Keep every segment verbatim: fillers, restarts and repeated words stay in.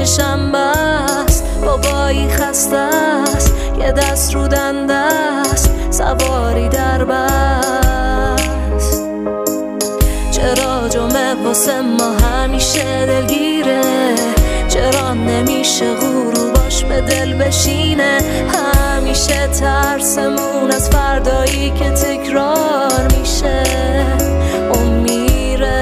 همیشه شنبه است، بابایی خسته است، یه دست رو دنده است، سواری در بست. چرا جمعه واسه ما همیشه دلگیره؟ چرا نمیشه غروباش به دل بشینه؟ همیشه ترسمون از فردایی که تکرار میشه اون میره.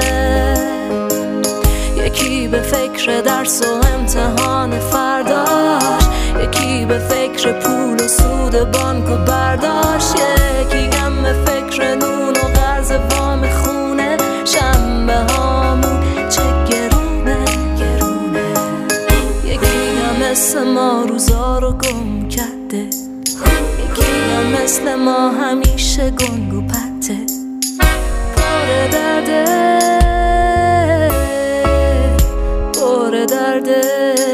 یکی به فکر درس و امتحان فرداش، یکی به فکر پول و سود بانک و برداشت، یکی هم به فکر نون و قرض وام خونه. شنبه هامون چه گرونه گرونه. یکی هم مثل ما روزا رو گم کرده، یکی هم مثل ما همیشه گنگ و پته. پر درده پر درده.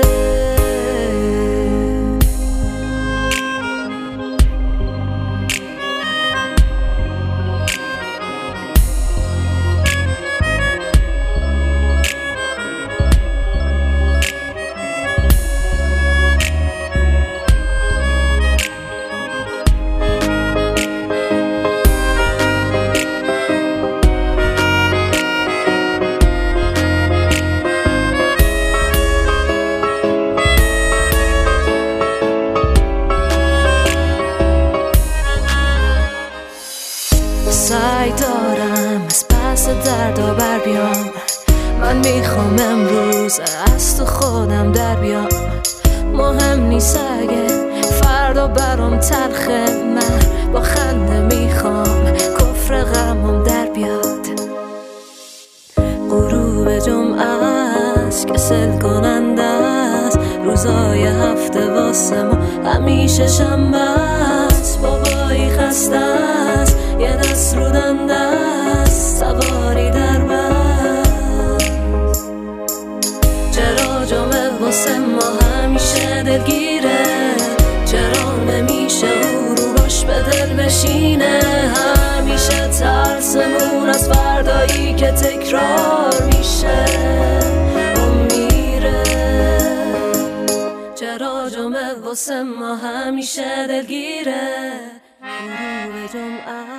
سعی دارم از پس دردا بر بیام، من میخوام امروز از تو خودم در بیام. مهم نیست اگه فردا برام تلخه، من با خنده میخوام کفر غمم در بیاد. غروب جمعه است کسل کننده است، روزای هفته واسه ما همیشه شنبه است. بابایی خسته است، یه دست رو دنده است، سواری در بست. چرا جمعه واسه ما همیشه دلگیره؟ چرا نمیشه غروباش به دل بشینه؟ همیشه ترسمون از فردایی که تکرار میشه اون میره. چرا جمعه واسه ما همیشه دلگیره؟ غروب جمعه